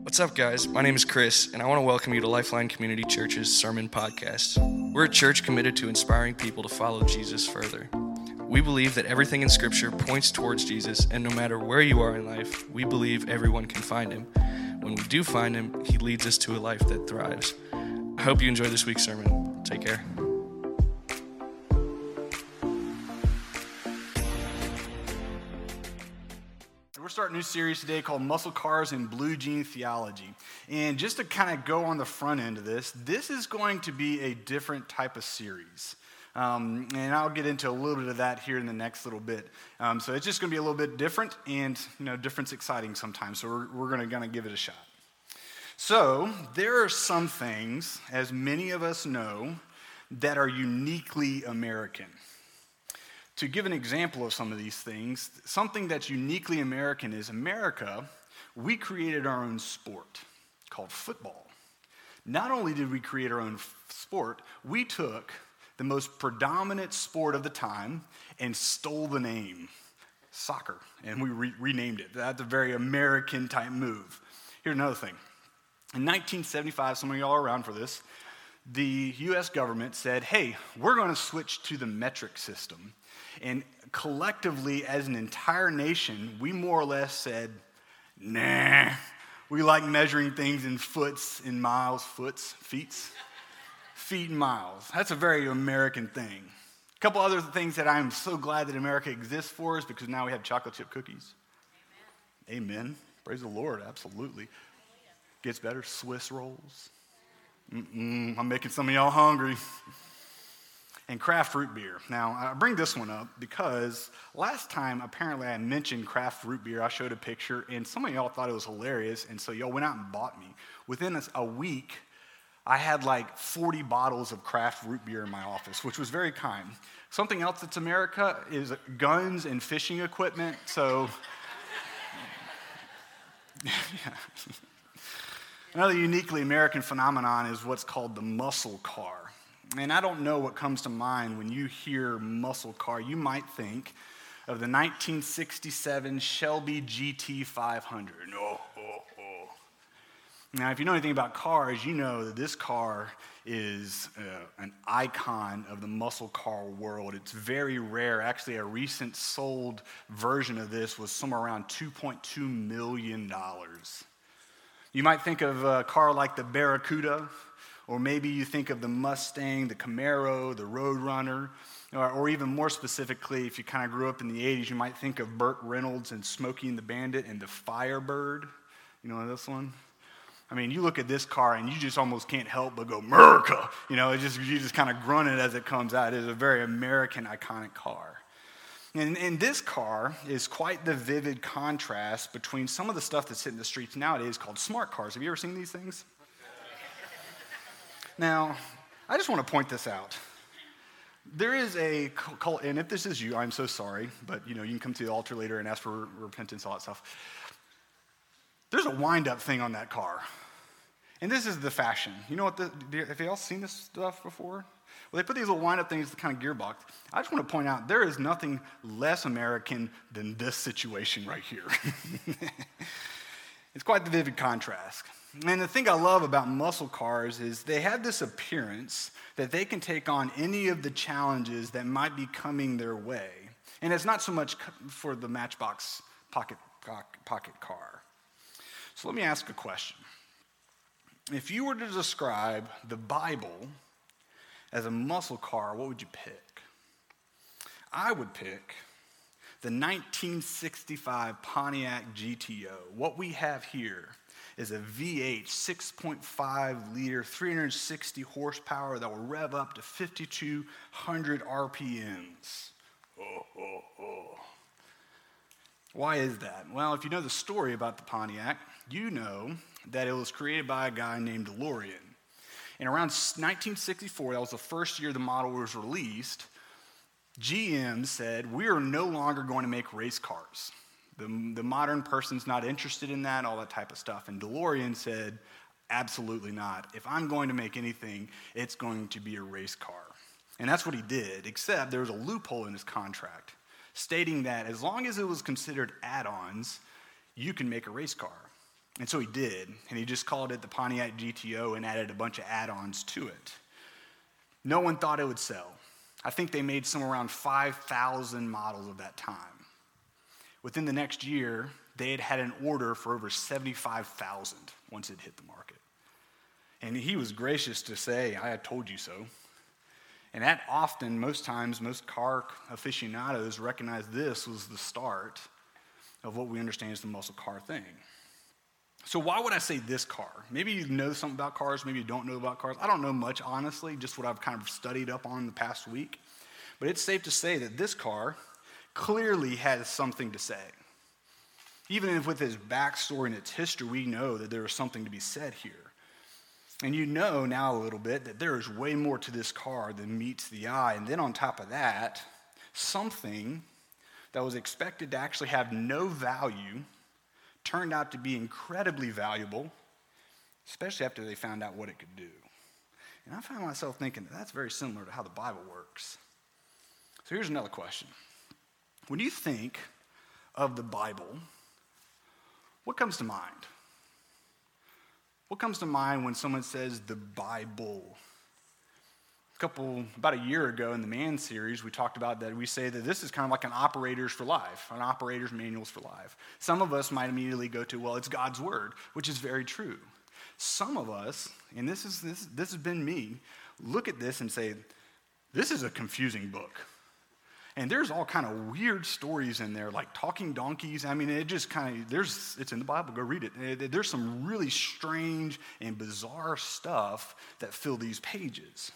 What's up, guys? My name is Chris, and I want to welcome you to Lifeline Community Church's Sermon Podcast. We're a church committed to inspiring people to follow Jesus further. We believe that everything in Scripture points towards Jesus, and no matter where you are in life, we believe everyone can find him. When we do find him, he leads us to a life that thrives. I hope you enjoy this week's sermon. Take care. We're starting a new series today called Muscle Cars and Blue Jean Theology. And just to kind of go on the front end of this is going to be a different type of series. And I'll get into a little bit of that here in the next little bit. So it's just going to be a little bit different, and different's exciting sometimes. So we're going to give it a shot. So there are some things, as many of us know, that are uniquely American. To give an example of some of these things, something that's uniquely American is America, we created our own sport called football. Not only did we create our own sport, we took the most predominant sport of the time and stole the name, soccer, and we renamed it. That's a very American type move. Here's another thing. In 1975, some of y'all are around for this, the U.S. government said, hey, we're going to switch to the metric system. And collectively, as an entire nation, we more or less said, nah, we like measuring things in foots, in miles, feet and miles. That's a very American thing. A couple other things that I'm so glad that America exists for is because now we have chocolate chip cookies. Amen. Praise the Lord, absolutely. Gets better, Swiss rolls. I'm making some of y'all hungry. And craft root beer. Now, I bring this one up because last time, apparently, I mentioned craft root beer. I showed a picture, and some of y'all thought it was hilarious, and so y'all went out and bought me. Within a week, I had like 40 bottles of craft root beer in my office, which was very kind. Something else that's America is guns and fishing equipment, so... Another uniquely American phenomenon is what's called the muscle car. And I don't know what comes to mind when you hear muscle car. You might think of the 1967 Shelby GT 500. Now, if you know anything about cars, you know that this car is an icon of the muscle car world. It's very rare. Actually, a recent sold version of this was somewhere around $2.2 million. You might think of a car like the Barracuda, or maybe you think of the Mustang, the Camaro, the Roadrunner, or even more specifically, if you kind of grew up in the 80s, you might think of Burt Reynolds and Smokey and the Bandit and the Firebird. You know this one? I mean, you look at this car and you just almost can't help but go, America! You just kind of grunt it as it comes out. It is a very American, iconic car. And this car is quite the vivid contrast between some of the stuff that's hitting the streets nowadays called smart cars. Have you ever seen these things? Now, I just want to point this out. There is a cult, and if this is you, I'm so sorry, but you can come to the altar later and ask for repentance, all that stuff. There's a wind-up thing on that car, and this is the fashion. You know what? Have y'all seen this stuff before? Well, they put these little wind-up things, the kind of gearbox. I just want to point out there is nothing less American than this situation right here. It's quite the vivid contrast. And the thing I love about muscle cars is they have this appearance that they can take on any of the challenges that might be coming their way. And it's not so much for the Matchbox pocket car. So let me ask a question. If you were to describe the Bible as a muscle car, what would you pick? I would pick the 1965 Pontiac GTO. What we have here is a V8 6.5 liter, 360 horsepower that will rev up to 5,200 RPMs. Why is that? Well, if you know the story about the Pontiac, you know that it was created by a guy named DeLorean. And around 1964, that was the first year the model was released, GM said, we are no longer going to make race cars. The modern person's not interested in that, all that type of stuff. And DeLorean said, absolutely not. If I'm going to make anything, it's going to be a race car. And that's what he did, except there was a loophole in his contract stating that as long as it was considered add-ons, you can make a race car. And so he did, and he just called it the Pontiac GTO and added a bunch of add-ons to it. No one thought it would sell. I think they made somewhere around 5,000 models of that time. Within the next year, they had an order for over 75,000 once it hit the market. And he was gracious to say, I told you so. And that often, most times, most car aficionados recognize this was the start of what we understand as the muscle car thing. So why would I say this car? Maybe you know something about cars, maybe you don't know about cars. I don't know much, honestly, just what I've kind of studied up on the past week. But it's safe to say that this car clearly has something to say. Even if with his backstory and its history, we know that there is something to be said here. And you know now a little bit that there is way more to this car than meets the eye. And then on top of that, something that was expected to actually have no value turned out to be incredibly valuable, especially after they found out what it could do. And I found myself thinking that's very similar to how the Bible works. So here's another question. When you think of the Bible, what comes to mind? What comes to mind when someone says the Bible? About a year ago in the Man series, we talked about that we say that this is kind of like an operator's for life, an operator's manuals for life. Some of us might immediately go to, well, it's God's word, which is very true. Some of us, and this has been me, look at this and say, this is a confusing book. And there's all kind of weird stories in there, like talking donkeys. I mean, it just kind of, it's in the Bible, go read it. There's some really strange and bizarre stuff that fill these pages.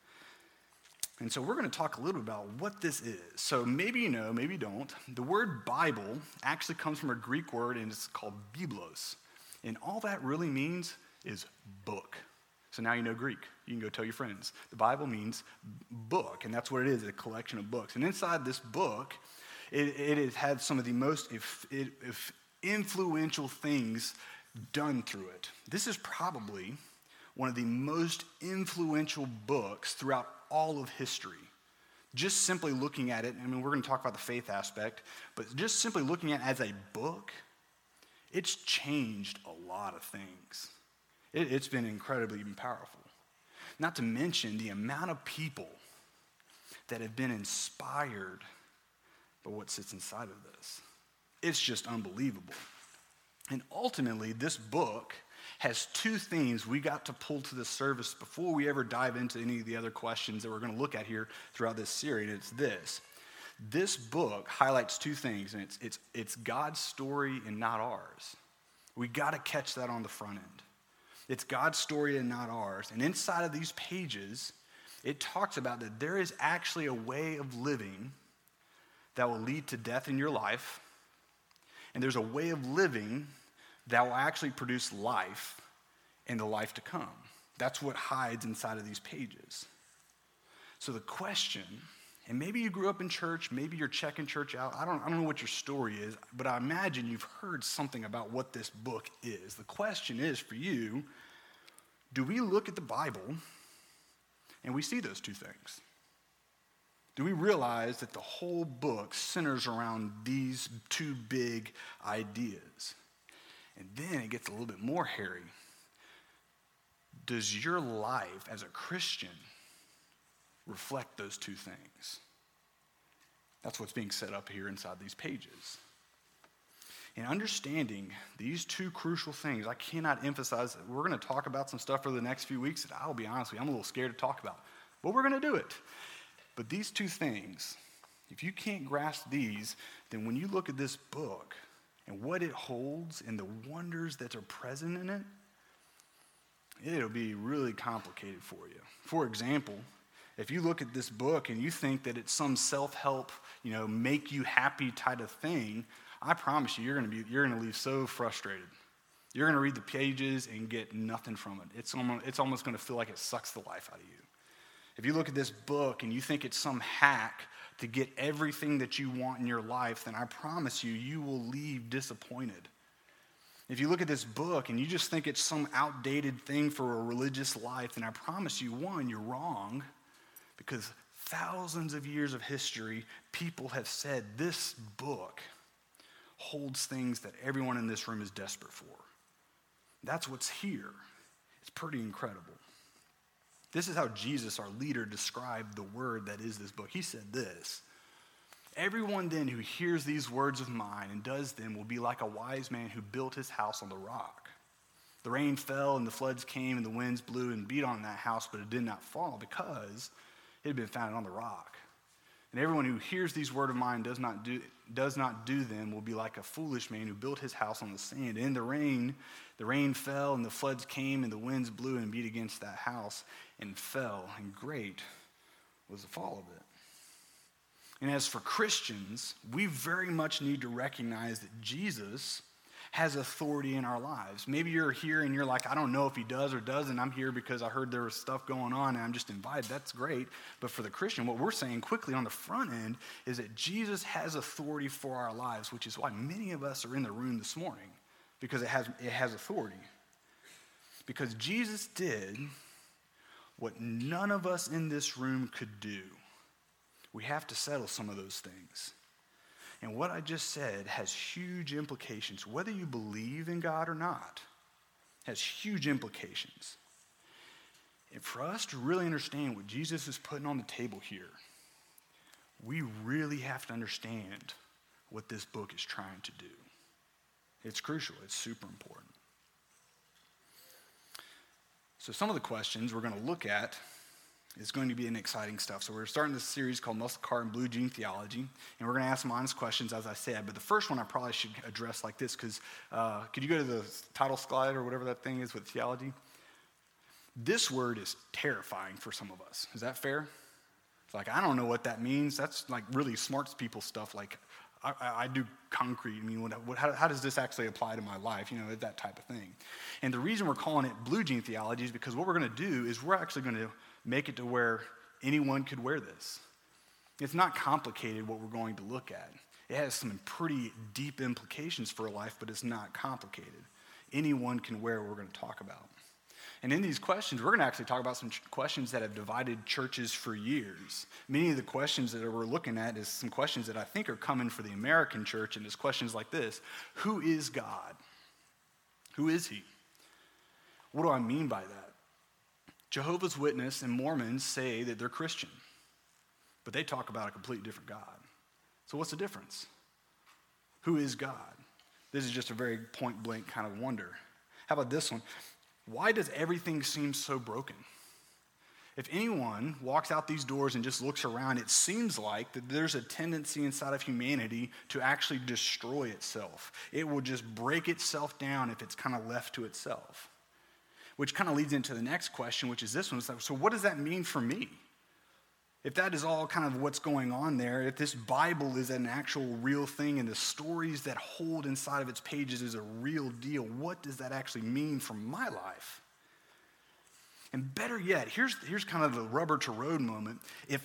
And so we're going to talk a little about what this is. So maybe you know, maybe you don't. The word Bible actually comes from a Greek word, and it's called biblos. And all that really means is book. So now you know Greek. You can go tell your friends. The Bible means book, and that's what it is, a collection of books. And inside this book, it has had some of the most influential things done through it. This is probably one of the most influential books throughout all of history. Just simply looking at it, I mean, we're going to talk about the faith aspect, but just simply looking at it as a book, it's changed a lot of things. It's been incredibly powerful. Not to mention the amount of people that have been inspired by what sits inside of this. It's just unbelievable. And ultimately, this book has two things we got to pull to the surface before we ever dive into any of the other questions that we're going to look at here throughout this series. And it's this. This book highlights two things, and it's God's story and not ours. We got to catch that on the front end. It's God's story and not ours. And inside of these pages, it talks about that there is actually a way of living that will lead to death in your life, and there's a way of living that will actually produce life in the life to come. That's what hides inside of these pages. So the question, and maybe you grew up in church, maybe you're checking church out, I don't know what your story is, but I imagine you've heard something about what this book is. The question is for you, do we look at the Bible and we see those two things? Do we realize that the whole book centers around these two big ideas? And then it gets a little bit more hairy. Does your life as a Christian reflect those two things? That's what's being set up here inside these pages. And understanding these two crucial things, I cannot emphasize that we're going to talk about some stuff for the next few weeks that I'll be honest with you, I'm a little scared to talk about. But we're going to do it. But these two things, if you can't grasp these, then when you look at this book and what it holds and the wonders that are present in it, it'll be really complicated for you. For example, if you look at this book and you think that it's some self-help, make you happy type of thing, I promise you, you're going to leave so frustrated. You're going to read the pages and get nothing from it. It's almost going to feel like it sucks the life out of you. If you look at this book and you think it's some hack to get everything that you want in your life, then I promise you, you will leave disappointed. If you look at this book and you just think it's some outdated thing for a religious life, then I promise you, one, you're wrong, because thousands of years of history, people have said this book holds things that everyone in this room is desperate for. that's what's here. It's pretty incredible. This is how Jesus, our leader, described the word that is this book. He said this: "Everyone then who hears these words of mine and does them will be like a wise man who built his house on the rock. The rain fell and the floods came and the winds blew and beat on that house, but it did not fall because it had been founded on the rock. And everyone who hears these words of mine does not do them will be like a foolish man who built his house on the sand. And the rain fell and the floods came and the winds blew and beat against that house and fell, and great was the fall of it." And as for Christians, we very much need to recognize that Jesus has authority in our lives. Maybe you're here and you're like, I don't know if he does or doesn't. I'm here because I heard there was stuff going on and I'm just invited. That's great. But for the Christian, what we're saying quickly on the front end is that Jesus has authority for our lives, which is why many of us are in the room this morning, because it has authority. Because Jesus did what none of us in this room could do. We have to settle some of those things. And what I just said has huge implications. Whether you believe in God or not, has huge implications. And for us to really understand what Jesus is putting on the table here, we really have to understand what this book is trying to do. It's crucial. It's super important. So some of the questions we're going to look at is going to be an exciting stuff. So we're starting this series called Muscle Car and Blue Jean Theology, and we're going to ask some honest questions, as I said. But the first one I probably should address like this, because could you go to the title slide or whatever that thing is with theology? This word is terrifying for some of us. Is that fair? It's like, I don't know what that means. That's like really smart people stuff. Like, I do concrete. I mean, how does this actually apply to my life? You know, that type of thing. And the reason we're calling it Blue Jean Theology is because what we're going to do is we're actually going to make it to where anyone could wear this. It's not complicated what we're going to look at. It has some pretty deep implications for life, but it's not complicated. Anyone can wear what we're going to talk about. And in these questions, we're going to actually talk about some questions that have divided churches for years. Many of the questions that we're looking at is some questions that I think are coming for the American church, and it's questions like this: who is God? Who is he? What do I mean by that? Jehovah's Witness and Mormons say that they're Christian, but they talk about a completely different God. So what's the difference? Who is God? This is just a very point-blank kind of wonder. How about this one? Why does everything seem so broken? If anyone walks out these doors and just looks around, it seems like that there's a tendency inside of humanity to actually destroy itself. It will just break itself down if it's kind of left to itself. Which kind of leads into the next question, which is this one. So what does that mean for me? If that is all kind of what's going on there, if this Bible is an actual real thing and the stories that hold inside of its pages is a real deal, what does that actually mean for my life? And better yet, here's kind of the rubber to road moment.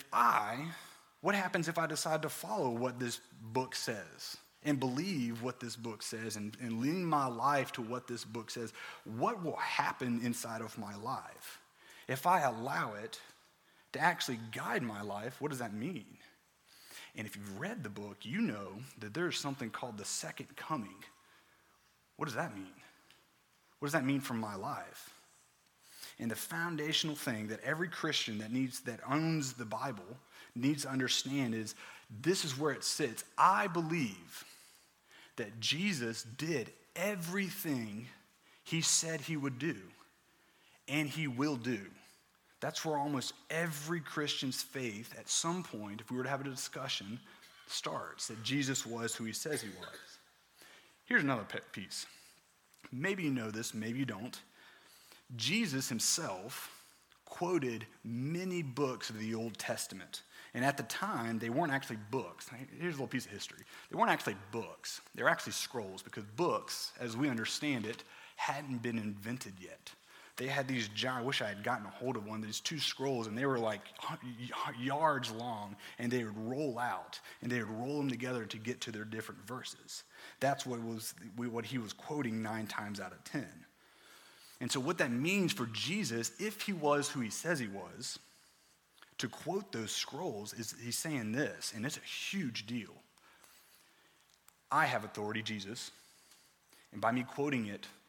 What happens if I decide to follow what this book says and believe what this book says and lean my life to what this book says? What will happen inside of my life? If I allow it to actually guide my life, what does that mean? And if you've read the book, you know that there's something called the second coming. What does that mean? What does that mean for my life? And the foundational thing that every Christian that owns the Bible needs to understand is this is where it sits. I believe that Jesus did everything he said he would do, and he will do. That's where almost every Christian's faith at some point, if we were to have a discussion, starts, that Jesus was who he says he was. Here's another piece. Maybe you know this, maybe you don't. Jesus himself quoted many books of the Old Testament. And at the time, they weren't actually books. Here's a little piece of history. They weren't actually books. They were actually scrolls, because books, as we understand it, hadn't been invented yet. They had these giant, I wish I had gotten a hold of one, these 2 scrolls, and they were like yards long, and they would roll out, and they would roll them together to get to their different verses. That's what he was quoting 9 times out of 10. And so what that means for Jesus, if he was who he says he was, to quote those scrolls, is he's saying this, and it's a huge deal. I have authority, Jesus, and by me quoting it,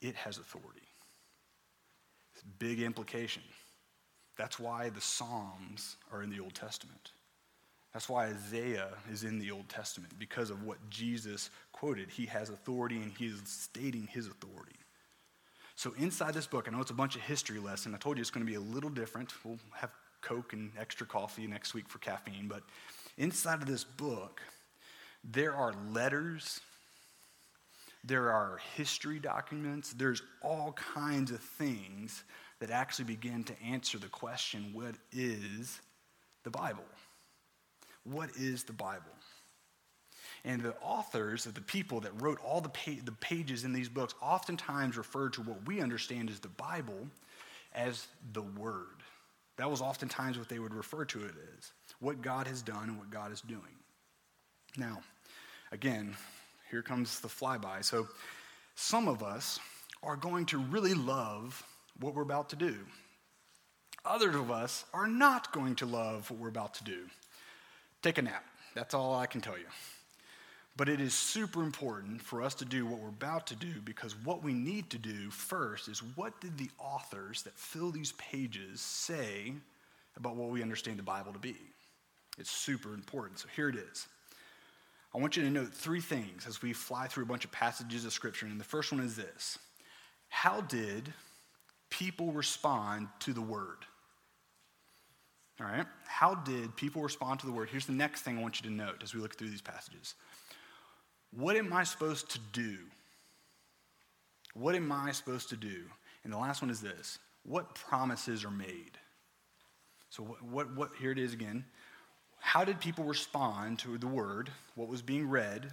it has authority. It's a big implication. That's why the Psalms are in the Old Testament. That's why Isaiah is in the Old Testament, because of what Jesus quoted. He has authority, and he is stating his authority. So inside this book, I know it's a bunch of history lesson. I told you it's going to be a little different. We'll have Coke and extra coffee next week for caffeine. But inside of this book, there are letters, there are history documents, there's all kinds of things that actually begin to answer the question, what is the Bible? What is the Bible? And the authors of the people that wrote all the pages in these books oftentimes refer to what we understand as the Bible as the Word. That was oftentimes what they would refer to it as, what God has done and what God is doing. Now, again, here comes the flyby. So some of us are going to really love what we're about to do. Others of us are not going to love what we're about to do. Take a nap. That's all I can tell you. But it is super important for us to do what we're about to do, because what we need to do first is, what did the authors that fill these pages say about what we understand the Bible to be? It's super important. So here it is. I want you to note three things as we fly through a bunch of passages of Scripture. And the first one is this: how did people respond to the Word? All right? How did people respond to the Word? Here's the next thing I want you to note as we look through these passages. What am I supposed to do? What am I supposed to do? And the last one is this: what promises are made? So what here it is again. How did people respond to the Word, what was being read?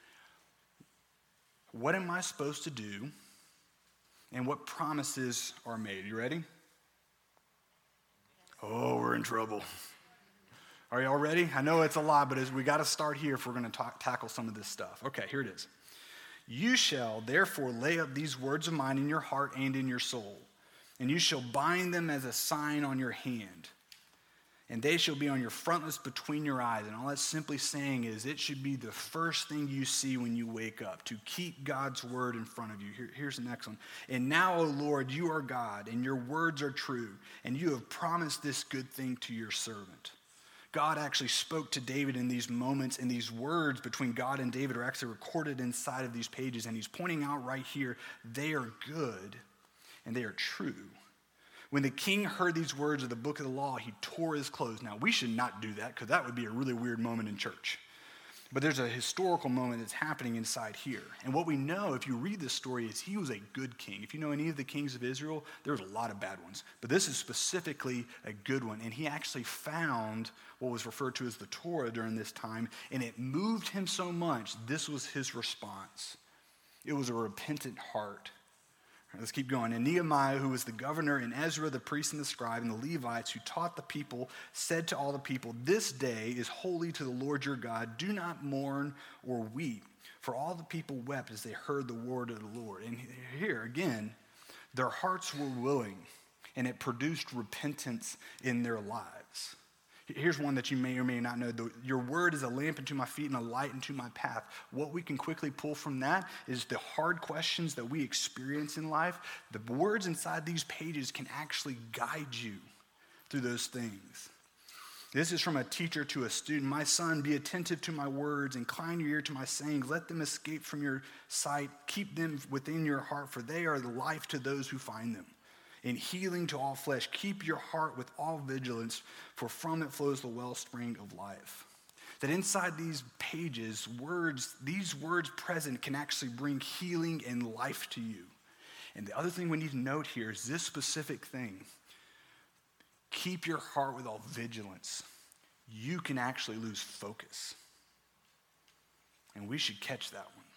What am I supposed to do? And what promises are made? You ready? Oh, we're in trouble. Are y'all ready? I know it's a lot, but we got to start here if we're going to tackle some of this stuff. Okay, here it is. You shall therefore lay up these words of mine in your heart and in your soul, and you shall bind them as a sign on your hand, and they shall be on your frontlets between your eyes. And all that's simply saying is, it should be the first thing you see when you wake up, to keep God's word in front of you. Here's the next one. And now, O Lord, you are God, and your words are true, and you have promised this good thing to your servant. God actually spoke to David in these moments, and these words between God and David are actually recorded inside of these pages, and he's pointing out right here, they are good and they are true. When the king heard these words of the book of the law, he tore his clothes. Now, we should not do that, because that would be a really weird moment in church. But there's a historical moment that's happening inside here. And what we know, if you read this story, is he was a good king. If you know any of the kings of Israel, there was a lot of bad ones. But this is specifically a good one. And he actually found what was referred to as the Torah during this time, and it moved him so much, this was his response. It was a repentant heart. Let's keep going. And Nehemiah, who was the governor, and Ezra, the priest and the scribe, and the Levites, who taught the people, said to all the people, this day is holy to the Lord your God. Do not mourn or weep. For all the people wept as they heard the word of the Lord. And here, again, their hearts were willing, and it produced repentance in their lives. Here's one that you may or may not know. Your word is a lamp unto my feet and a light unto my path. What we can quickly pull from that is the hard questions that we experience in life. The words inside these pages can actually guide you through those things. This is from a teacher to a student. My son, be attentive to my words, incline your ear to my sayings. Let them escape from your sight. Keep them within your heart, for they are the life to those who find them, and healing to all flesh. Keep your heart with all vigilance, for from it flows the wellspring of life. That inside these pages, these words present can actually bring healing and life to you. And the other thing we need to note here is this specific thing. Keep your heart with all vigilance. You can actually lose focus. And we should catch that one.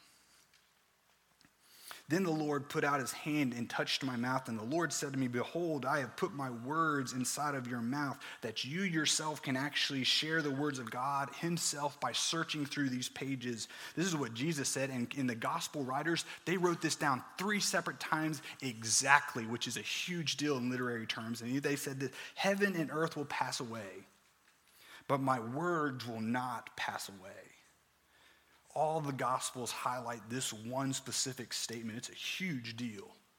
Then the Lord put out his hand and touched my mouth, and the Lord said to me, behold, I have put my words inside of your mouth, that you yourself can actually share the words of God himself by searching through these pages. This is what Jesus said, and in the gospel writers, they wrote this down 3 separate times exactly, which is a huge deal in literary terms. And they said that heaven and earth will pass away, but my words will not pass away. All the Gospels highlight this one specific statement. It's a huge deal.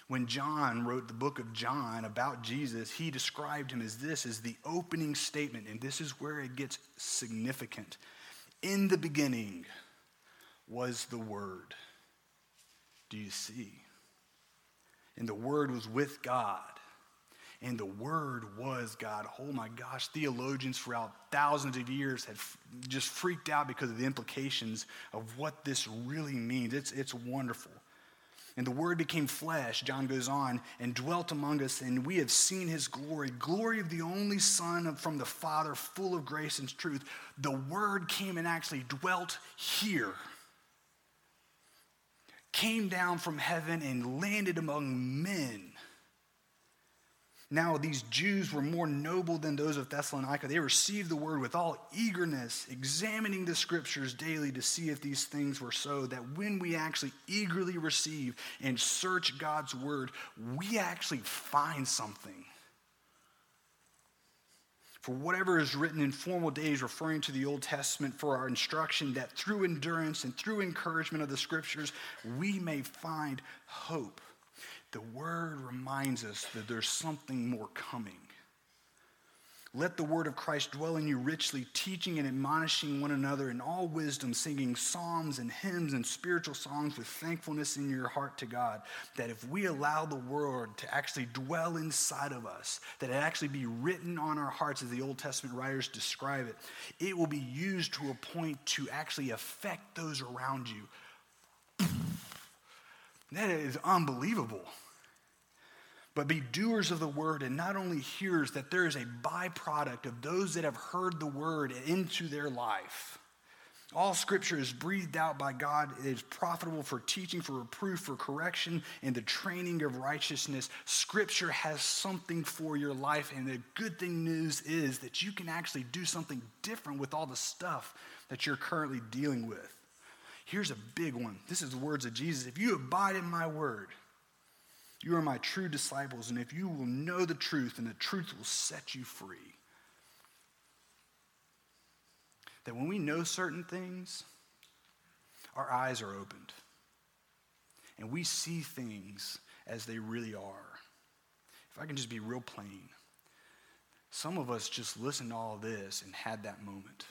When John wrote the book of John about Jesus, he described him as this, as the opening statement, and this is where it gets significant. In the beginning was the Word. Do you see? And the Word was with God, and the Word was God. Oh my gosh, theologians throughout thousands of years had just freaked out because of the implications of what this really means. It's wonderful. And the Word became flesh, John goes on, and dwelt among us, and we have seen his glory, glory of the only Son from the Father, full of grace and truth. The Word came and actually dwelt here, came down from heaven and landed among men. Now these Jews were more noble than those of Thessalonica. They received the word with all eagerness, examining the scriptures daily to see if these things were so, that when we actually eagerly receive and search God's word, we actually find something. For whatever is written in formal days, referring to the Old Testament, for our instruction, that through endurance and through encouragement of the scriptures, we may find hope. The word reminds us that there's something more coming. Let the word of Christ dwell in you richly, teaching and admonishing one another in all wisdom, singing psalms and hymns and spiritual songs with thankfulness in your heart to God. That if we allow the word to actually dwell inside of us, that it actually be written on our hearts as the Old Testament writers describe it, it will be used to a point to actually affect those around you. That is unbelievable. But be doers of the word and not only hearers, that there is a byproduct of those that have heard the word into their life. All scripture is breathed out by God. It is profitable for teaching, for reproof, for correction, and the training of righteousness. Scripture has something for your life, and the good thing news is that you can actually do something different with all the stuff that you're currently dealing with. Here's a big one. This is the words of Jesus. If you abide in my word, you are my true disciples, and if you will know the truth, and the truth will set you free. That when we know certain things, our eyes are opened, and we see things as they really are. If I can just be real plain, some of us just listened to all of this and had that moment.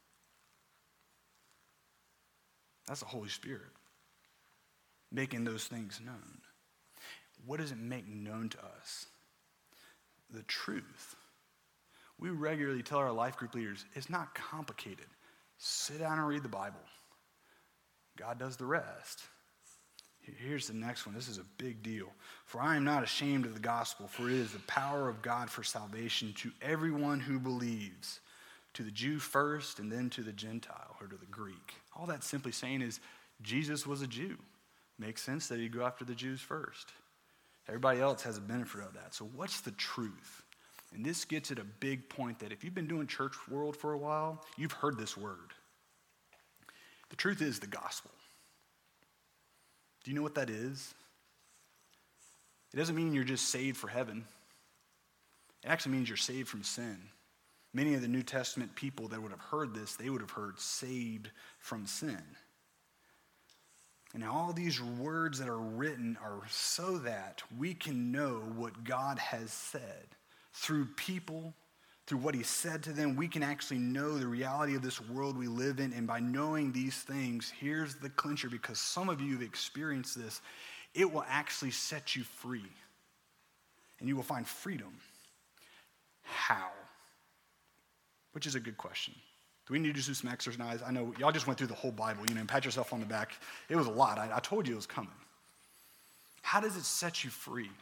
That's the Holy Spirit making those things known. What does it make known to us? The truth. We regularly tell our life group leaders, it's not complicated. Sit down and read the Bible. God does the rest. Here's the next one. This is a big deal. For I am not ashamed of the gospel, for it is the power of God for salvation to everyone who believes, to the Jew first and then to the Gentile or to the Greek. All that's simply saying is Jesus was a Jew. Makes sense that he'd go after the Jews first. Everybody else has a benefit of that. So what's the truth? And this gets at a big point that if you've been doing church world for a while, you've heard this word. The truth is the gospel. Do you know what that is? It doesn't mean you're just saved for heaven. It actually means you're saved from sin. Many of the New Testament people that would have heard this, they would have heard saved from sin. And all these words that are written are so that we can know what God has said. Through people, through what he said to them, we can actually know the reality of this world we live in. And by knowing these things, here's the clincher, because some of you have experienced this, it will actually set you free. And you will find freedom. How? Which is a good question. Do we need to do some exercise? I know y'all just went through the whole Bible, and pat yourself on the back. It was a lot. I told you it was coming. How does it set you free?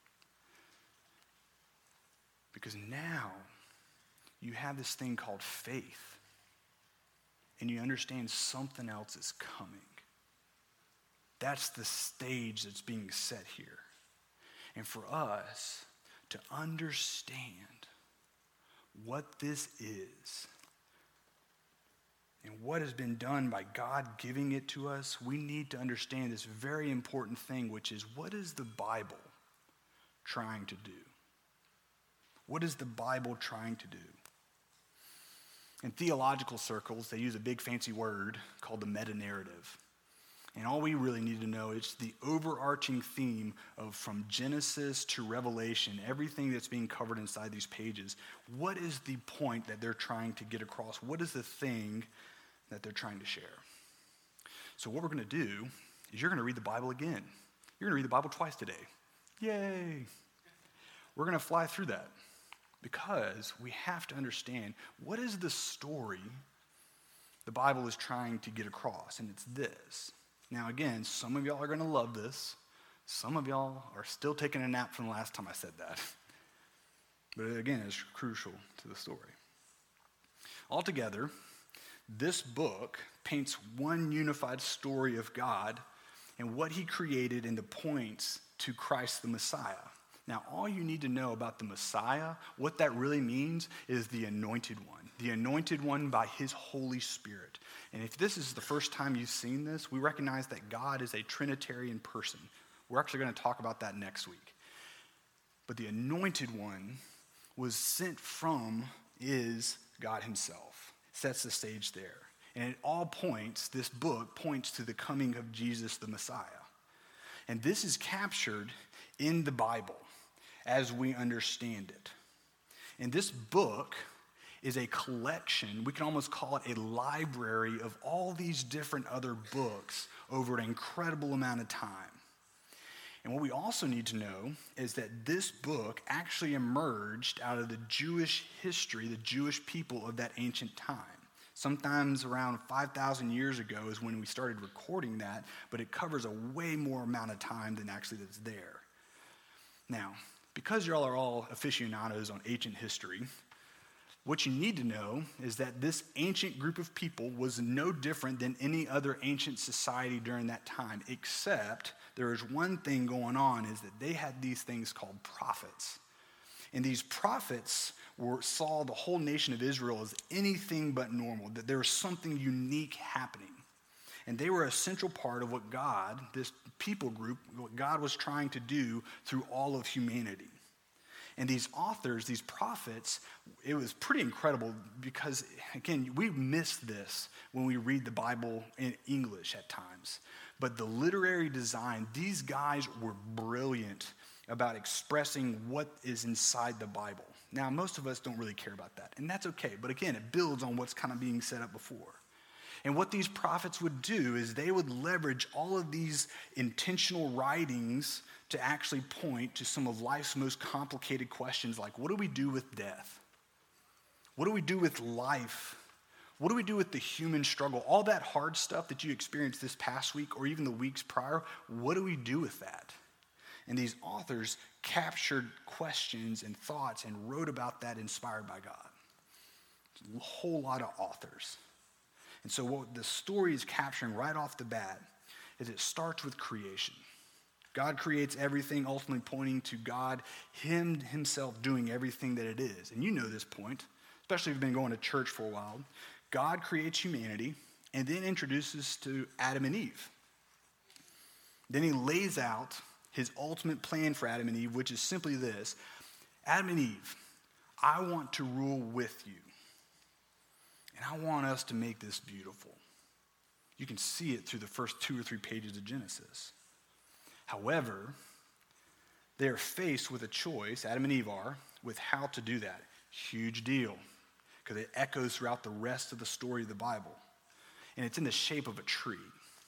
Because now you have this thing called faith, and you understand something else is coming. That's the stage that's being set here. And for us to understand what this is, and what has been done by God giving it to us, we need to understand this very important thing, which is, what is the Bible trying to do? What is the Bible trying to do? In theological circles, they use a big fancy word called the meta-narrative. And all we really need to know is the overarching theme of from Genesis to Revelation, everything that's being covered inside these pages. What is the point that they're trying to get across? What is the thing that they're trying to share? So what we're going to do is you're going to read the Bible again. You're going to read the Bible twice today. Yay! We're going to fly through that because we have to understand what is the story the Bible is trying to get across, and it's this. Now again, some of y'all are going to love this. Some of y'all are still taking a nap from the last time I said that. But again, it's crucial to the story. Altogether, this book paints one unified story of God and what he created and the points to Christ the Messiah. Now, all you need to know about the Messiah, what that really means is the anointed one by his Holy Spirit. And if this is the first time you've seen this, we recognize that God is a Trinitarian person. We're actually going to talk about that next week. But the anointed one was sent from is God himself. Sets the stage there. And it all points, this book points to the coming of Jesus the Messiah. And this is captured in the Bible as we understand it. And this book is a collection, we can almost call it a library of all these different other books over an incredible amount of time. And what we also need to know is that this book actually emerged out of the Jewish history, the Jewish people of that ancient time. Sometimes around 5,000 years ago is when we started recording that, but it covers a way more amount of time than actually that's there. Now, because y'all are all aficionados on ancient history, what you need to know is that this ancient group of people was no different than any other ancient society during that time, except there is one thing going on, is that they had these things called prophets. And these prophets saw the whole nation of Israel as anything but normal, that there was something unique happening. And they were a central part of what God, this people group, what God was trying to do through all of humanity. And these authors, these prophets, it was pretty incredible because, again, we miss this when we read the Bible in English at times. But the literary design, these guys were brilliant about expressing what is inside the Bible. Now, most of us don't really care about that, and that's okay. But again, it builds on what's kind of being set up before. And what these prophets would do is they would leverage all of these intentional writings to actually point to some of life's most complicated questions, like what do we do with death? What do we do with life? What do we do with the human struggle? All that hard stuff that you experienced this past week or even the weeks prior, what do we do with that? And these authors captured questions and thoughts and wrote about that inspired by God. A whole lot of authors. And so what the story is capturing right off the bat is it starts with creation. God creates everything, ultimately pointing to God, himself doing everything that it is. And you know this point, especially if you've been going to church for a while. God creates humanity and then introduces to Adam and Eve. Then he lays out his ultimate plan for Adam and Eve, which is simply this: Adam and Eve, I want to rule with you. And I want us to make this beautiful. You can see it through the first 2 or 3 pages of Genesis. However, they are faced with a choice, Adam and Eve are, with how to do that. Huge deal, because it echoes throughout the rest of the story of the Bible. And it's in the shape of a tree.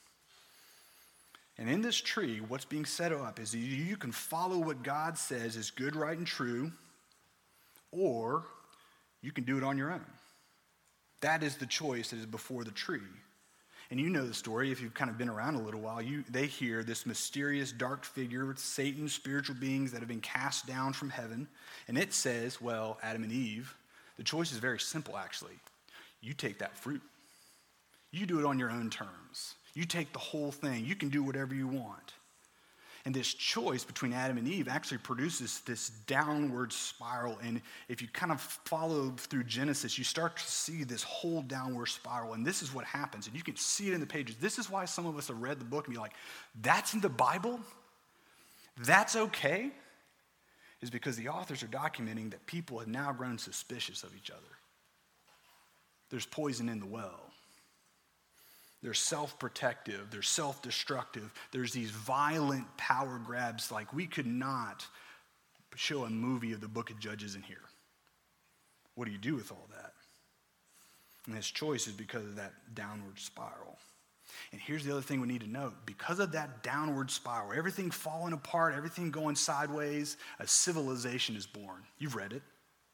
And in this tree, what's being set up is you can follow what God says is good, right, and true, or you can do it on your own. That is the choice that is before the tree. And you know the story, if you've kind of been around a little while, they hear this mysterious dark figure with Satan, spiritual beings that have been cast down from heaven. And it says, well, Adam and Eve, the choice is very simple, actually. You take that fruit. You do it on your own terms. You take the whole thing. You can do whatever you want. And this choice between Adam and Eve actually produces this downward spiral. And if you kind of follow through Genesis, you start to see this whole downward spiral. And this is what happens. And you can see it in the pages. This is why some of us have read the book and be like, that's in the Bible? That's okay? Is because the authors are documenting that people have now grown suspicious of each other. There's poison in the well. They're self-protective. They're self-destructive. There's these violent power grabs. Like, we could not show a movie of the book of Judges in here. What do you do with all that? And his choice is because of that downward spiral. And here's the other thing we need to note. Because of that downward spiral, everything falling apart, everything going sideways, a civilization is born. You've read it.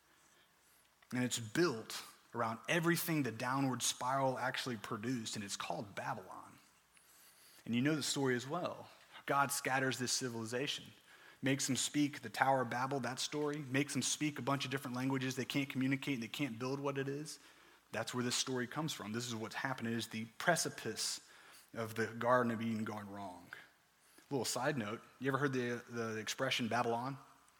And it's built around everything the downward spiral actually produced, and it's called Babylon. And you know the story as well. God scatters this civilization, makes them speak the Tower of Babel, that story, makes them speak a bunch of different languages. They can't communicate and they can't build what it is. That's where this story comes from. This is what's happened. It is the precipice of the Garden of Eden gone wrong. Little side note, you ever heard the expression Babylon?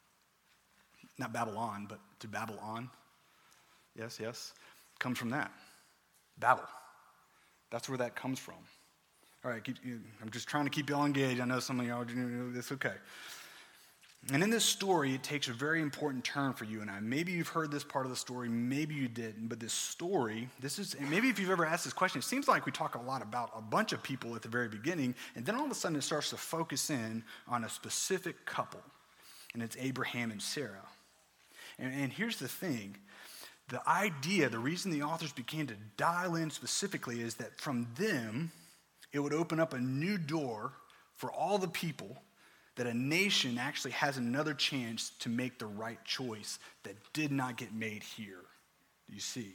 Not Babylon, but to babble on. Yes. Comes from that. Babel. That's where that comes from. All right, I'm just trying to keep y'all engaged. I know some of y'all, it's okay. And in this story, it takes a very important turn for you and I. Maybe you've heard this part of the story, maybe you didn't, but this story, maybe if you've ever asked this question, it seems like we talk a lot about a bunch of people at the very beginning, and then all of a sudden it starts to focus in on a specific couple, and it's Abraham and Sarah. And here's the thing. The idea, the reason the authors began to dial in specifically is that from them, it would open up a new door for all the people, that a nation actually has another chance to make the right choice that did not get made here. Do you see?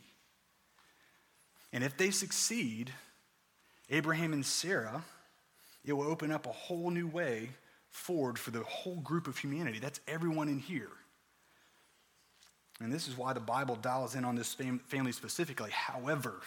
And if they succeed, Abraham and Sarah, it will open up a whole new way forward for the whole group of humanity. That's everyone in here. And this is why the Bible dials in on this family specifically. However,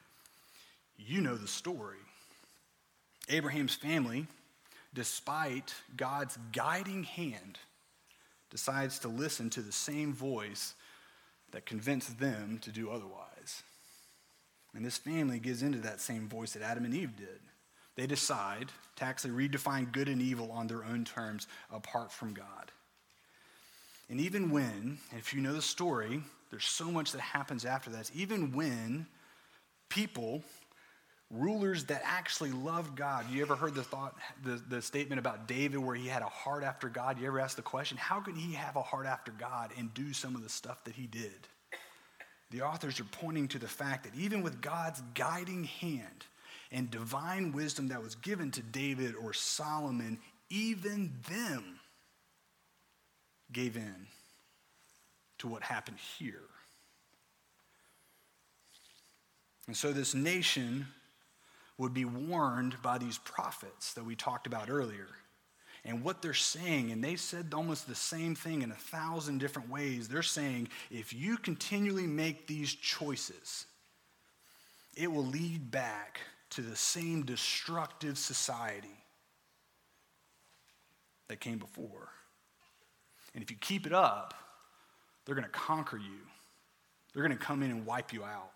you know the story. Abraham's family, despite God's guiding hand, decides to listen to the same voice that convinced them to do otherwise. And this family gives into that same voice that Adam and Eve did. They decide to actually redefine good and evil on their own terms apart from God. And even when, if you know the story, there's so much that happens after that. Even when people, rulers that actually loved God, you ever heard the statement about David where he had a heart after God? You ever ask the question, how could he have a heart after God and do some of the stuff that he did? The authors are pointing to the fact that even with God's guiding hand and divine wisdom that was given to David or Solomon, even them gave in to what happened here. And so this nation would be warned by these prophets that we talked about earlier. And what they're saying, and they said almost the same thing in 1,000 different ways. They're saying, if you continually make these choices, it will lead back to the same destructive society that came before. And if you keep it up, they're going to conquer you. They're going to come in and wipe you out.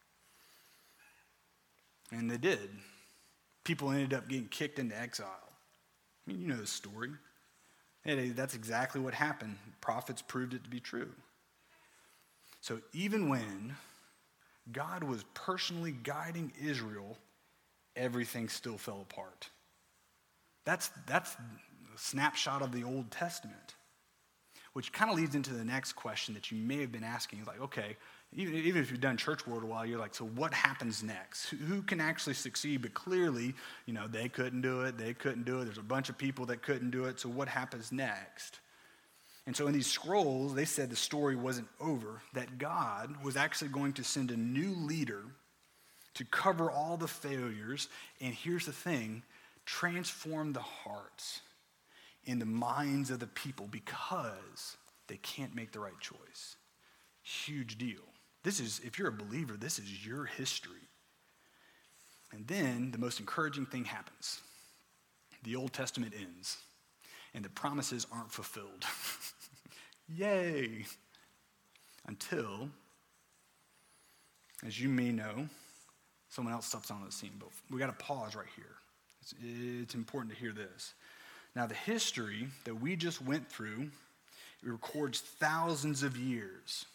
And they did. People ended up getting kicked into exile. I mean, you know the story. Hey, that's exactly what happened. Prophets proved it to be true. So even when God was personally guiding Israel, everything still fell apart. That's a snapshot of the Old Testament. Which kind of leads into the next question that you may have been asking. Like, okay, even if you've done church world a while, you're like, so what happens next? Who can actually succeed? But clearly, they couldn't do it. They couldn't do it. There's a bunch of people that couldn't do it. So what happens next? And so in these scrolls, they said the story wasn't over, that God was actually going to send a new leader to cover all the failures. And here's the thing, transform the hearts in the minds of the people because they can't make the right choice. Huge deal. This is, if you're a believer, this is your history. And then the most encouraging thing happens. The Old Testament ends, and the promises aren't fulfilled. Yay! Until, as you may know, someone else steps on the scene. But we got to pause right here. It's important to hear this. Now, the history that we just went through, it records thousands of years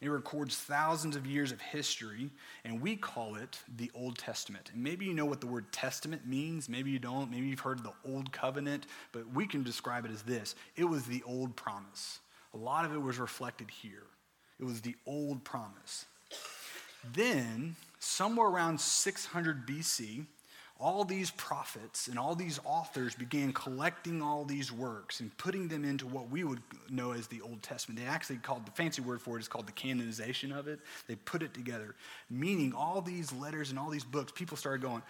It records thousands of years of history, and we call it the Old Testament. And maybe you know what the word testament means. Maybe you don't. Maybe you've heard of the Old Covenant, but we can describe it as this. It was the old promise. A lot of it was reflected here. It was the old promise. Then, somewhere around 600 BC, all these prophets and all these authors began collecting all these works and putting them into what we would know as the Old Testament. They actually called, the fancy word for it is called the canonization of it. They put it together, meaning all these letters and all these books, people started going,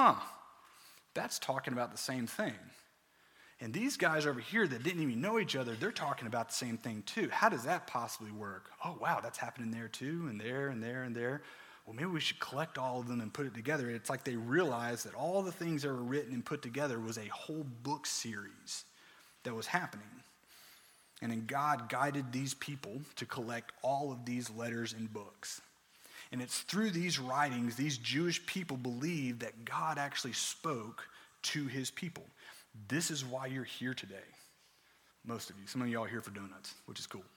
that's talking about the same thing. And these guys over here that didn't even know each other, they're talking about the same thing too. How does that possibly work? Oh, wow, that's happening there too, and there, and there, and there. Well, maybe we should collect all of them and put it together. It's like they realized that all the things that were written and put together was a whole book series that was happening. And then God guided these people to collect all of these letters and books. And it's through these writings, these Jewish people believed that God actually spoke to his people. This is why you're here today. Most of you. Some of y'all are here for donuts, which is cool.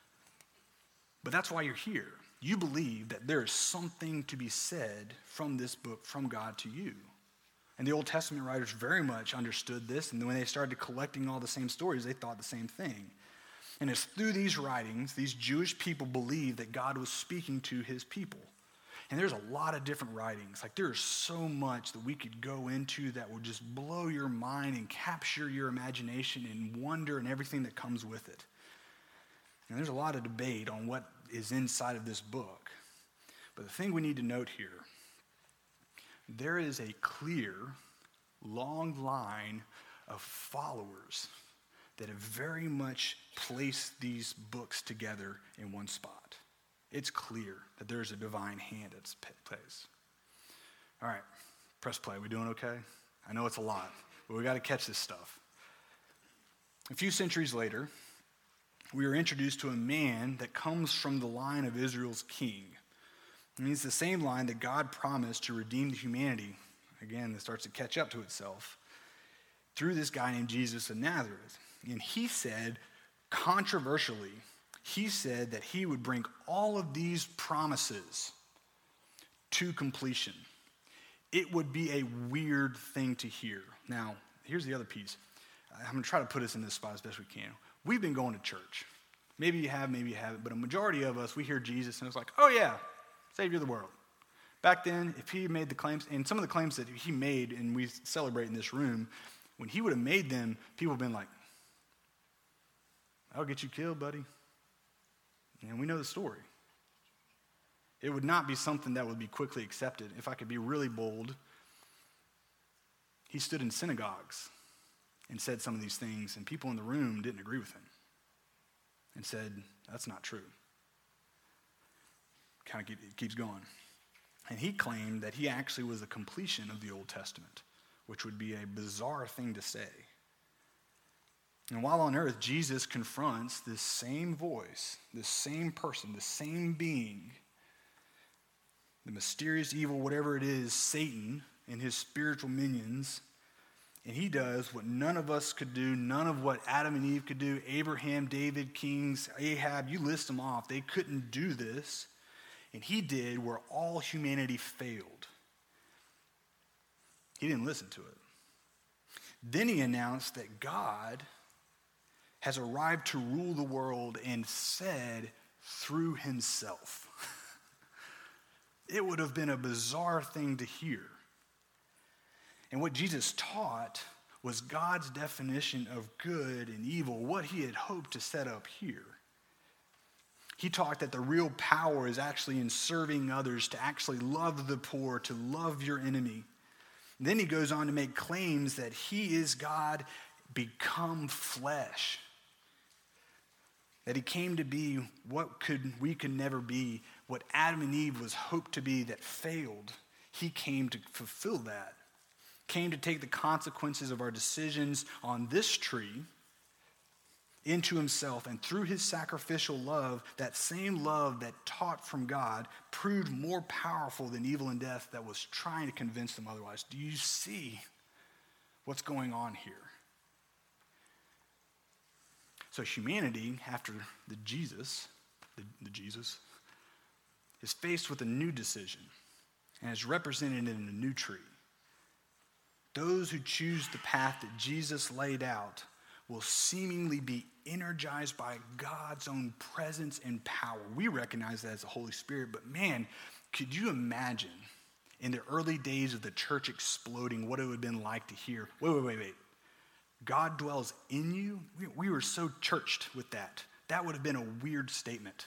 But that's why you're here. You believe that there is something to be said from this book, from God to you. And the Old Testament writers very much understood this, and when they started collecting all the same stories, they thought the same thing. And it's through these writings, these Jewish people believed that God was speaking to his people. And there's a lot of different writings. Like there's so much that we could go into that will just blow your mind and capture your imagination and wonder and everything that comes with it. And there's a lot of debate on what is inside of this book. But the thing we need to note here, there is a clear, long line of followers that have very much placed these books together in one spot. It's clear that there's a divine hand at place. All right, press play. We doing okay? I know it's a lot, but we got to catch this stuff. A few centuries later, we are introduced to a man that comes from the line of Israel's king. And he's the same line that God promised to redeem humanity. Again, it starts to catch up to itself through this guy named Jesus of Nazareth. And he said, controversially, he said that he would bring all of these promises to completion. It would be a weird thing to hear. Now, here's the other piece. I'm going to try to put us in this spot as best we can. We've been going to church. Maybe you have, maybe you haven't, but a majority of us, we hear Jesus and it's like, oh yeah, Savior of the world. Back then, if he made the claims, and some of the claims that he made, and we celebrate in this room, when he would have made them, people have been like, I'll get you killed, buddy. And we know the story. It would not be something that would be quickly accepted. If I could be really bold, he stood in synagogues and said some of these things, and people in the room didn't agree with him and said, that's not true. Kind of keeps going. And he claimed that he actually was the completion of the Old Testament, which would be a bizarre thing to say. And while on earth, Jesus confronts this same voice, this same person, the same being, the mysterious evil, whatever it is, Satan and his spiritual minions. And he does what none of us could do, none of what Adam and Eve could do, Abraham, David, kings, Ahab, you list them off. They couldn't do this. And he did where all humanity failed. He didn't listen to it. Then he announced that God has arrived to rule the world and said through himself. It would have been a bizarre thing to hear. And what Jesus taught was God's definition of good and evil, what he had hoped to set up here. He taught that the real power is actually in serving others, to actually love the poor, to love your enemy. And then he goes on to make claims that he is God become flesh. That he came to be what we could never be, what Adam and Eve was hoped to be that failed. He came to fulfill that. Came to take the consequences of our decisions on this tree into himself, and through his sacrificial love, that same love that taught from God proved more powerful than evil and death that was trying to convince them otherwise. Do you see what's going on here? So humanity, after the Jesus, is faced with a new decision and is represented in a new tree. Those who choose the path that Jesus laid out will seemingly be energized by God's own presence and power. We recognize that as the Holy Spirit, but man, could you imagine in the early days of the church exploding what it would have been like to hear, wait. God dwells in you? We were so churched with that. That would have been a weird statement.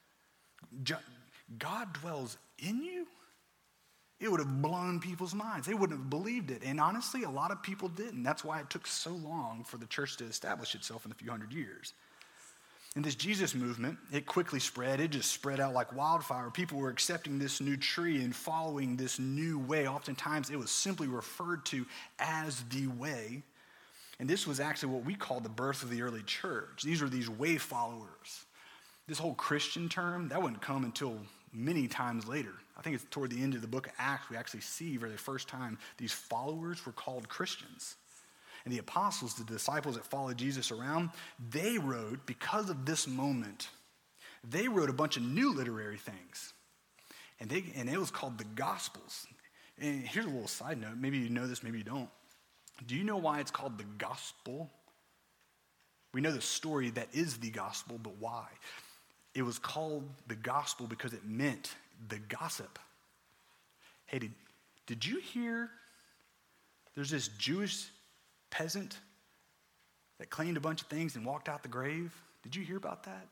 God dwells in you? It would have blown people's minds. They wouldn't have believed it. And honestly, a lot of people didn't. That's why it took so long for the church to establish itself in a few hundred years. And this Jesus movement, it quickly spread. It just spread out like wildfire. People were accepting this new tree and following this new way. Oftentimes, it was simply referred to as the way. And this was actually what we call the birth of the early church. These were these way followers. This whole Christian term, that wouldn't come until many times later. I think it's toward the end of the book of Acts, we actually see for the first time these followers were called Christians. And the apostles, the disciples that followed Jesus around, they wrote, because of this moment, they wrote a bunch of new literary things. And it was called the Gospels. And here's a little side note. Maybe you know this, maybe you don't. Do you know why it's called the Gospel? We know the story that is the gospel, but why? It was called the gospel because it meant the gossip. Hey, did you hear there's this Jewish peasant that claimed a bunch of things and walked out the grave? Did you hear about that?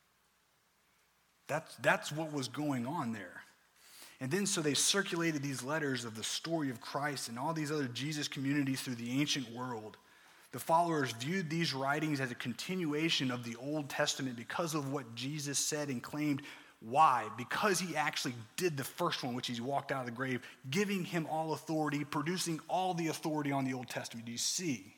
That's what was going on there. And then so they circulated these letters of the story of Christ and all these other Jesus communities through the ancient world. The followers viewed these writings as a continuation of the Old Testament because of what Jesus said and claimed. Why? Because he actually did the first one, which is he walked out of the grave, giving him all authority, producing all the authority on the Old Testament. Do you see?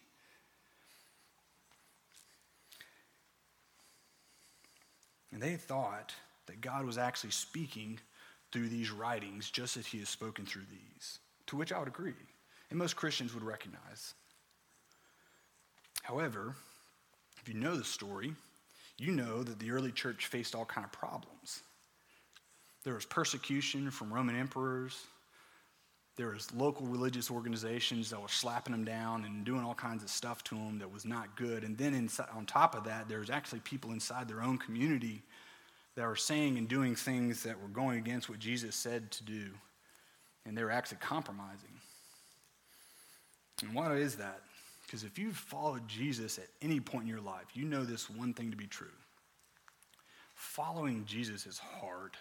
And they thought that God was actually speaking through these writings just as he has spoken through these, to which I would agree, and most Christians would recognize. However, if you know the story, you know that the early church faced all kinds of problems. There was persecution from Roman emperors. There was local religious organizations that were slapping them down and doing all kinds of stuff to them that was not good. And then on top of that, there was actually people inside their own community that were saying and doing things that were going against what Jesus said to do. And they were actually compromising. And why is that? Because if you've followed Jesus at any point in your life, you know this one thing to be true. Following Jesus is hard.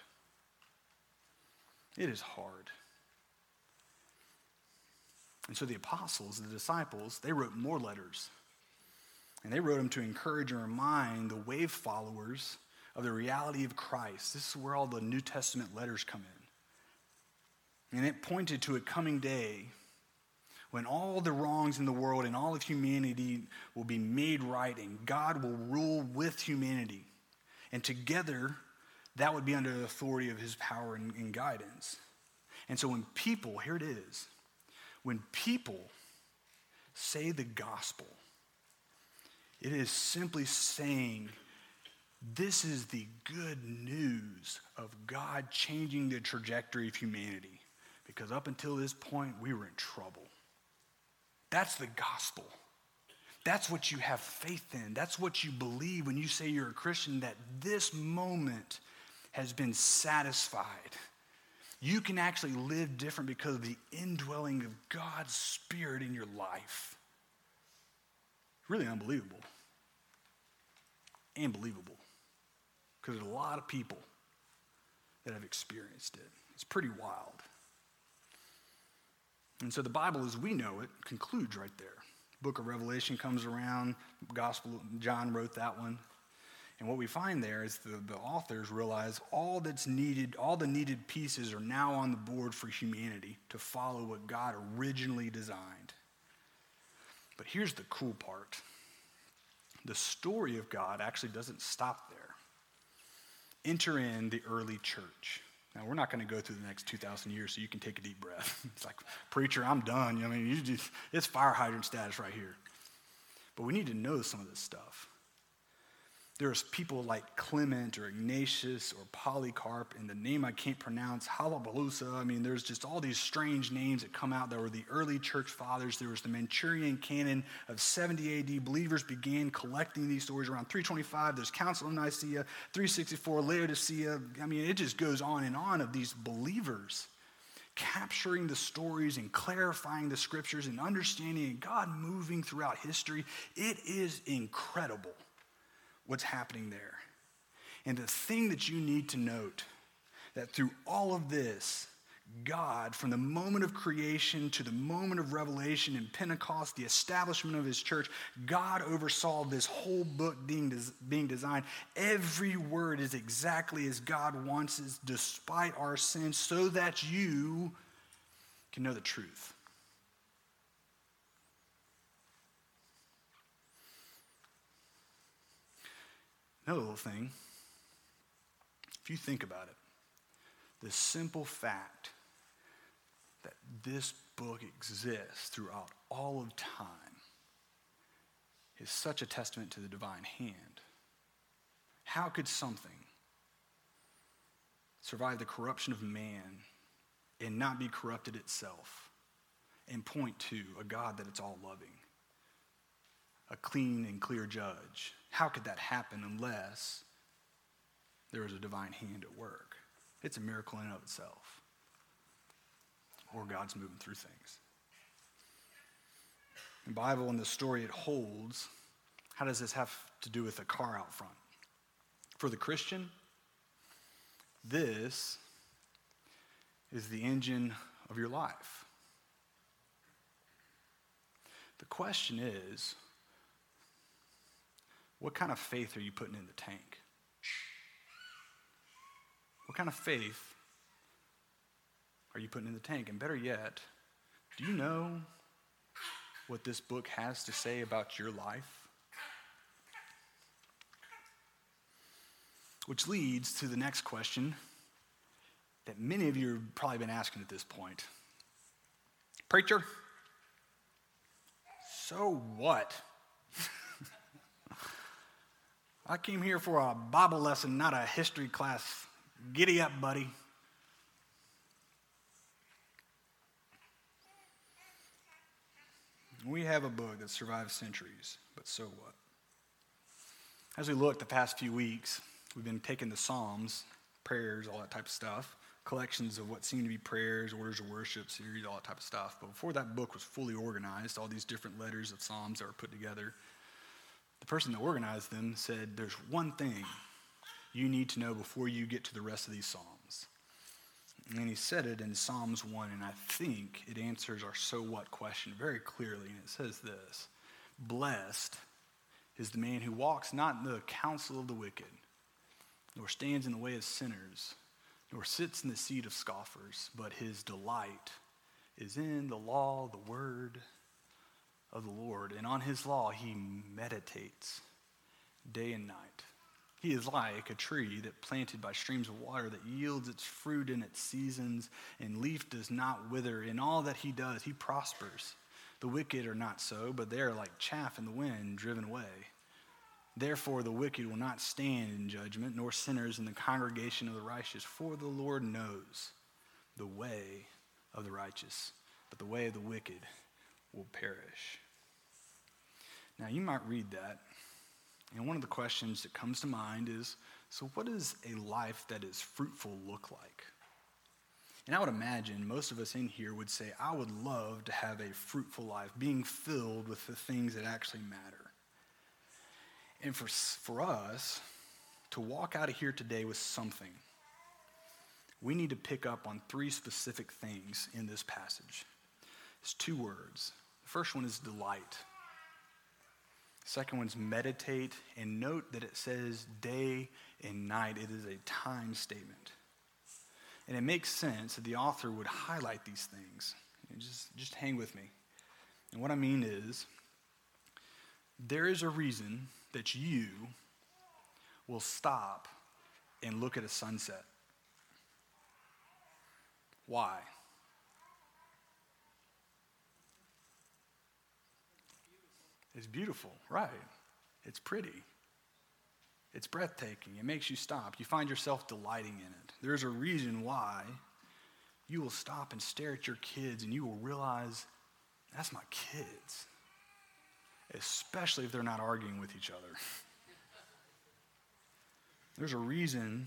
It is hard. And so the apostles, the disciples, they wrote more letters. And they wrote them to encourage and remind the wave followers of the reality of Christ. This is where all the New Testament letters come in. And it pointed to a coming day when all the wrongs in the world and all of humanity will be made right and God will rule with humanity. And together, that would be under the authority of his power and guidance. And so when people, here it is, when people say the gospel, it is simply saying, this is the good news of God changing the trajectory of humanity. Because up until this point, we were in trouble. That's the gospel. That's what you have faith in. That's what you believe when you say you're a Christian, that this moment has been satisfied. You can actually live different because of the indwelling of God's Spirit in your life. Really unbelievable. And believable. Because there's a lot of people that have experienced it. It's pretty wild. And so the Bible as we know it concludes right there. Book of Revelation comes around. Gospel, John wrote that one. And what we find there is the authors realize all that's needed, all the needed pieces are now on the board for humanity to follow what God originally designed. But here's the cool part. The story of God actually doesn't stop there. Enter in the early church. Now, we're not going to go through the next 2,000 years so you can take a deep breath. It's like, preacher, I'm done. I mean, it's fire hydrant status right here. But we need to know some of this stuff. There's people like Clement or Ignatius or Polycarp, and the name I can't pronounce, Halabalusa. I mean, there's just all these strange names that come out that were the early church fathers. There was the Manchurian canon of 70 AD. Believers began collecting these stories around 325. There's Council of Nicaea, 364, Laodicea. I mean, it just goes on of these believers capturing the stories and clarifying the scriptures and understanding God moving throughout history. It is incredible what's happening there. And the thing that you need to note, that through all of this, God, from the moment of creation to the moment of revelation and Pentecost, the establishment of his church, God oversaw this whole book being designed. Every word is exactly as God wants it, despite our sins, so that you can know the truth. Another little thing, if you think about it, the simple fact that this book exists throughout all of time is such a testament to the divine hand. How could something survive the corruption of man and not be corrupted itself and point to a God that it's all loving, a clean and clear judge? How could that happen unless there was a divine hand at work? It's a miracle in and of itself. Or God's moving through things. The Bible and the story it holds, how does this have to do with a car out front? For the Christian, this is the engine of your life. The question is, what kind of faith are you putting in the tank? What kind of faith are you putting in the tank? And better yet, do you know what this book has to say about your life? Which leads to the next question that many of you have probably been asking at this point. Preacher, so what? I came here for a Bible lesson, not a history class. Giddy up, buddy. We have a book that survived centuries, but so what? As we look the past few weeks, we've been taking the Psalms, prayers, all that type of stuff, collections of what seem to be prayers, orders of worship, series, all that type of stuff. But before that book was fully organized, all these different letters of Psalms that were put together, the person that organized them said, there's one thing you need to know before you get to the rest of these Psalms. And he said it in Psalms 1, and I think it answers our so what question very clearly. And it says this: blessed is the man who walks not in the counsel of the wicked, nor stands in the way of sinners, nor sits in the seat of scoffers, but his delight is in the law, the word of the Lord, and on his law he meditates day and night. He is like a tree that planted by streams of water that yields its fruit in its seasons, and leaf does not wither. In all that he does, he prospers. The wicked are not so, but they are like chaff in the wind, driven away. Therefore the wicked will not stand in judgment, nor sinners in the congregation of the righteous. For the Lord knows the way of the righteous, but the way of the wicked will perish. Now you might read that, and one of the questions that comes to mind is, so what does a life that is fruitful look like? And I would imagine most of us in here would say, I would love to have a fruitful life, being filled with the things that actually matter. And for us to walk out of here today with something, we need to pick up on three specific things in this passage. It's two words. The first one is delight. The second one's meditate, and note that it says day and night. It is a time statement. And it makes sense that the author would highlight these things. And just hang with me. And what I mean is, there is a reason that you will stop and look at a sunset. Why? It's beautiful, right? It's pretty. It's breathtaking. It makes you stop. You find yourself delighting in it. There's a reason why you will stop and stare at your kids and you will realize, that's my kids. Especially if they're not arguing with each other. There's a reason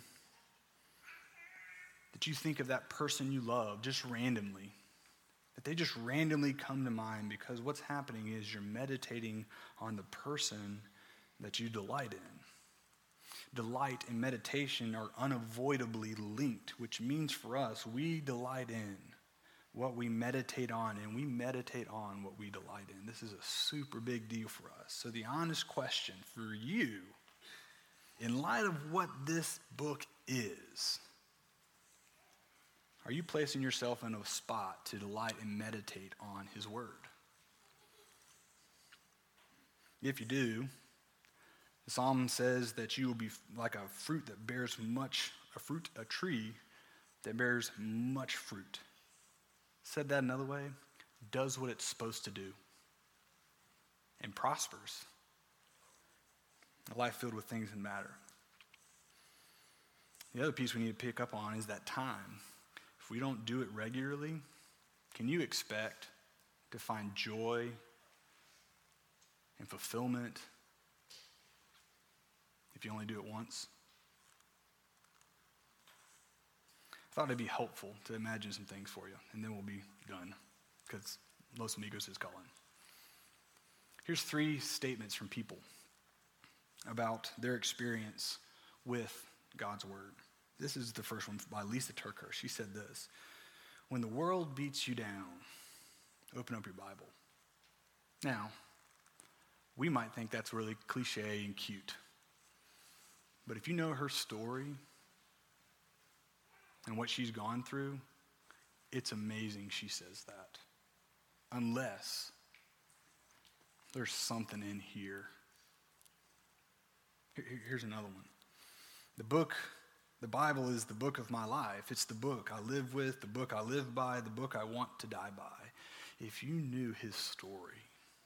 that you think of that person you love just randomly. That they just randomly come to mind because what's happening is you're meditating on the person that you delight in. Delight and meditation are unavoidably linked, which means for us, we delight in what we meditate on, and we meditate on what we delight in. This is a super big deal for us. So the honest question for you, in light of what this book is, are you placing yourself in a spot to delight and meditate on his word? If you do, the psalm says that you will be like a tree that bears much fruit. Said that another way, does what it's supposed to do and prospers. A life filled with things that matter. The other piece we need to pick up on is that time. If we don't do it regularly, can you expect to find joy and fulfillment if you only do it once? I thought it'd be helpful to imagine some things for you, and then we'll be done, because Los Amigos is calling. Here's 3 statements from people about their experience with God's word. This is the first one by Lisa Turker. She said this: when the world beats you down, open up your Bible. Now, we might think that's really cliche and cute. But if you know her story and what she's gone through, it's amazing she says that. Unless there's something in here. Here's another one. The Bible is the book of my life. It's the book I live with, the book I live by, the book I want to die by. If you knew his story,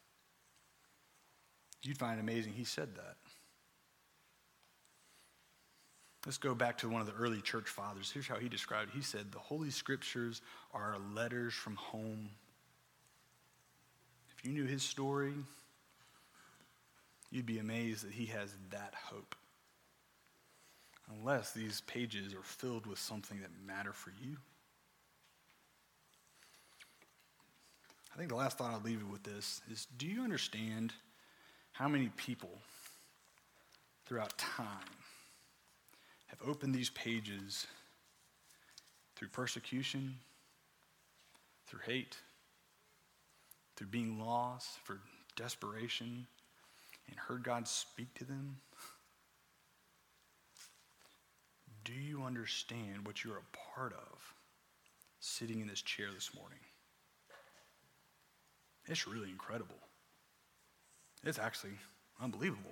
you'd find it amazing he said that. Let's go back to one of the early church fathers. Here's how he described it. He said, the Holy Scriptures are letters from home. If you knew his story, you'd be amazed that he has that hope. Unless these pages are filled with something that matter for you. I think the last thought I'll leave you with this is, do you understand how many people throughout time have opened these pages through persecution, through hate, through being lost, for desperation, and heard God speak to them? Do you understand what you're a part of sitting in this chair this morning? It's really incredible. It's actually unbelievable.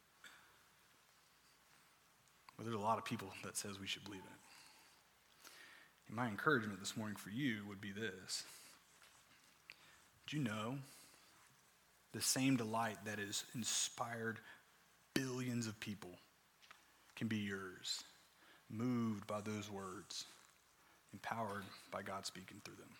But there's a lot of people that says we should believe in it. And my encouragement this morning for you would be this. Do you know the same delight that has inspired billions of people can be yours, moved by those words, empowered by God speaking through them?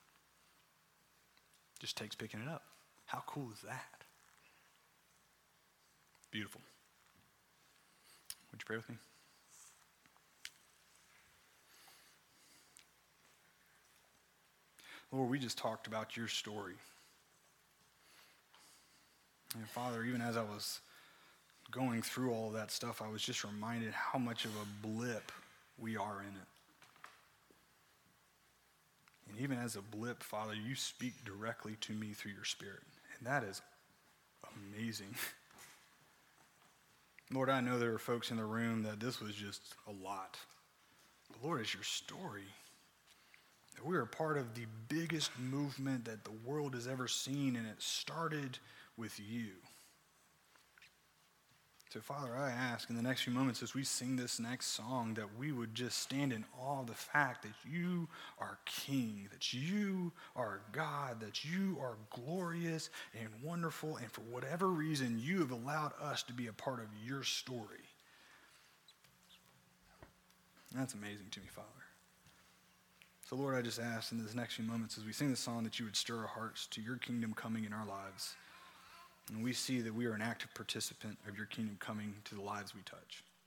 Just takes picking it up. How cool is that? Beautiful. Would you pray with me? Lord, we just talked about your story. And Father, even as I was going through all of that stuff, I was just reminded how much of a blip we are in it. And even as a blip, Father, you speak directly to me through your Spirit. And that is amazing. Lord, I know there are folks in the room that this was just a lot. But Lord, it's your story. That we are part of the biggest movement that the world has ever seen, and it started with you. So, Father, I ask in the next few moments as we sing this next song that we would just stand in awe of the fact that you are King, that you are God, that you are glorious and wonderful, and for whatever reason, you have allowed us to be a part of your story. That's amazing to me, Father. So, Lord, I just ask in these next few moments as we sing this song that you would stir our hearts to your kingdom coming in our lives. And we see that we are an active participant of your kingdom coming to the lives we touch.